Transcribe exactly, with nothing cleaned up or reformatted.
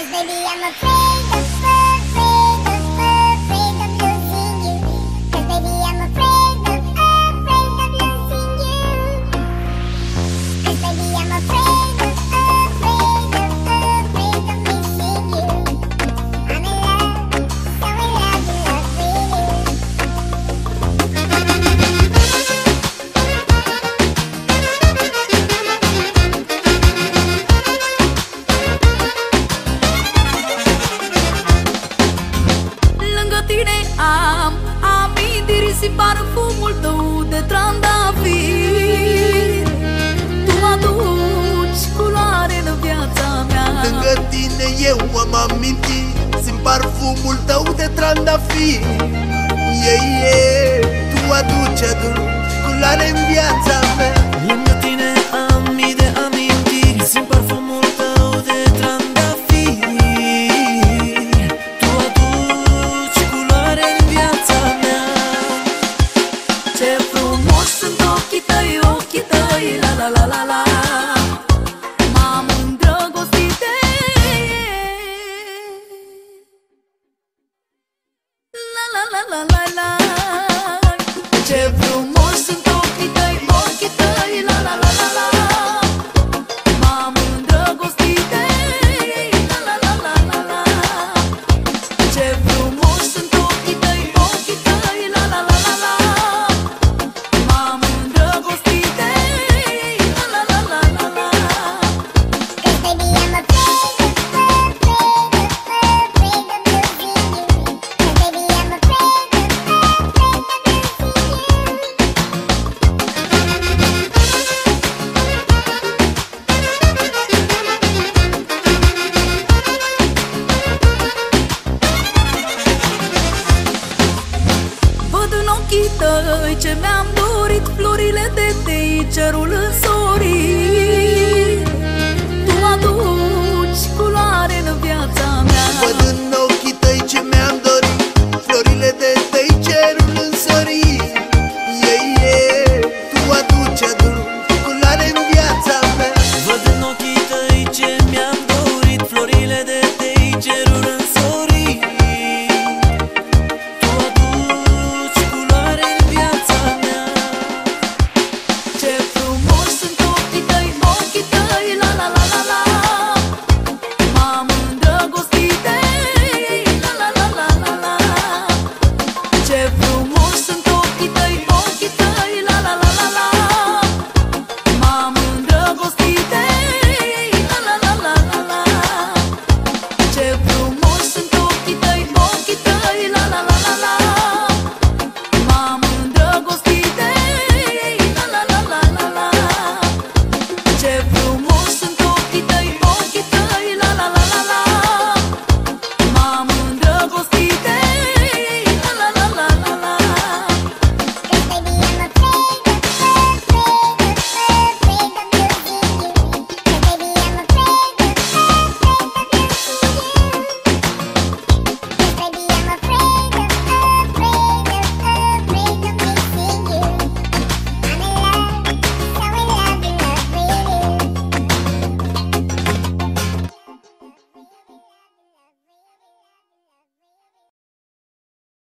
Am amintiri și parfumul tău de trandafir. Tu aduci culoare în viața mea. Lângă tine eu am amintiri, simt parfumul tău de trandafir. Yeah, yeah, tu aduci, aduci culoare în viața mea. Lângă tine am mii de amintiri, simt parfumul tău de trandafir. Tu aduci culoare în viața mea. Ce frumos sunt ochii tăi, ochii tăi, la la la la la. M-am îndrăgostit de la la la la la la. Ce frumos sunt ochii tăi, ochii tăi, la la la la la. M-am îndrăgostit de la la la la la la. Ce frumos sunt ochii tăi, ochii tăi, la la la la la. M-am îndrăgostit de la la la la la la. Văd în ochii tăi ce mi-am dorit, florile de tei, cerul însorit. Tu aduci culoare în viața mea. Văd în ochii tăi ce mi-am dorit, florile de tăi, cerul însorit. Yeah, yeah, tu aduci, aduci culoare în viața mea. Văd în ochii tăi ce mi-am dorit, florile de tei, cerul însorit. Tu aduci culoare în viața mea. Ce frumos sunt ochii tăi, ochii tăi, la la la la la. M-am îndrăgostit de la la la la la la. Ce frumos sunt ochii tăi, ochii tăi, la la la la la. M-am îndrăgostit